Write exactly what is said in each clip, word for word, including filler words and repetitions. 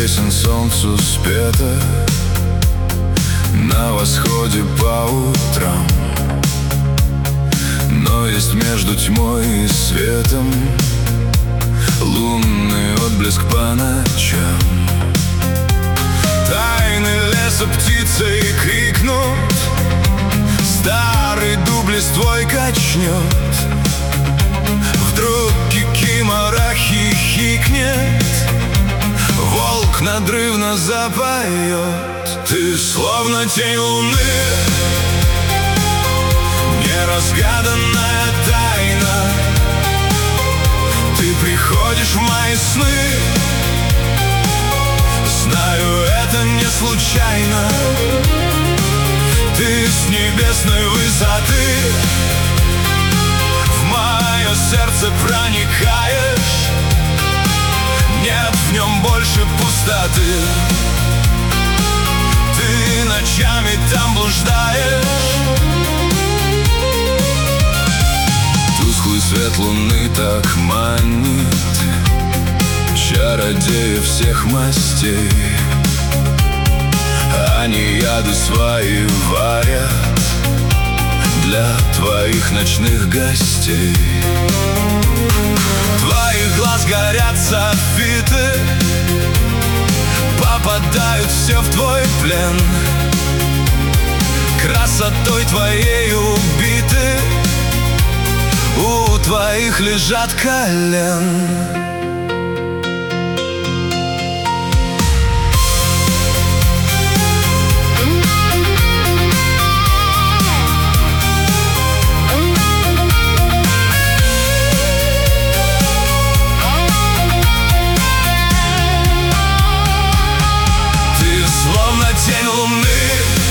песен солнцу спета на восходе по утрам. Но есть между тьмой и светом лунный отблеск по ночам. Тайны леса птицей крикнут, старый дуб листвой качнет. Вдруг кикимора хихикнет, волк надрывно запоет. Ты словно тень луны, неразгаданная тайна. Ты приходишь в мои сны, знаю, это не случайно. Ты с небесной высоты в мое сердце проникаешь. Нет в нем больше пустоты. Ты ночами там блуждаешь. Тусклый свет луны так манит чародеи всех мастей. Они яды свои варят для твоих ночных гостей. Твоих глаз горят софиты, попадают все в твой плен. Красотой твоей убиты, у твоих лежат колен. Тень луны,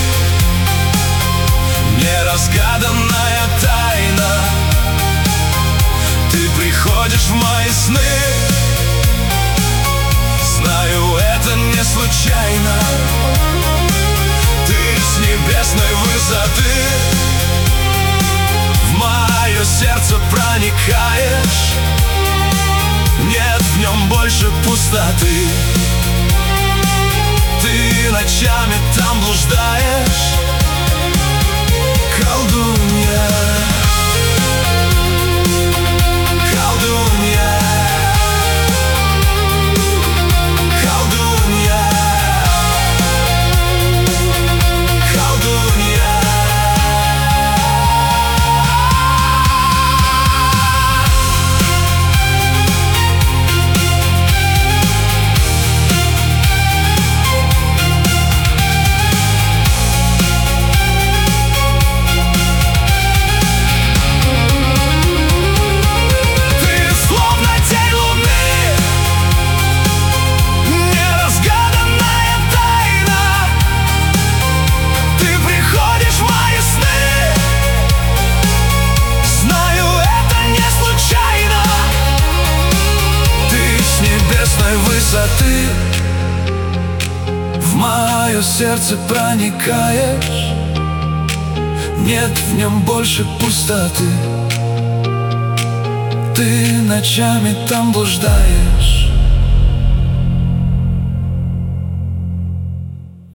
неразгаданная тайна. Ты приходишь в мои сны, знаю, это не случайно. Ты с небесной высоты в мое сердце проникаешь. Нет в нем больше пустоты. Ты ночами там блуждаешь, колдунья, колдунья, колдунья, колдунья. Высоты в мое сердце проникаешь. Нет в нем больше пустоты. Ты ночами там блуждаешь.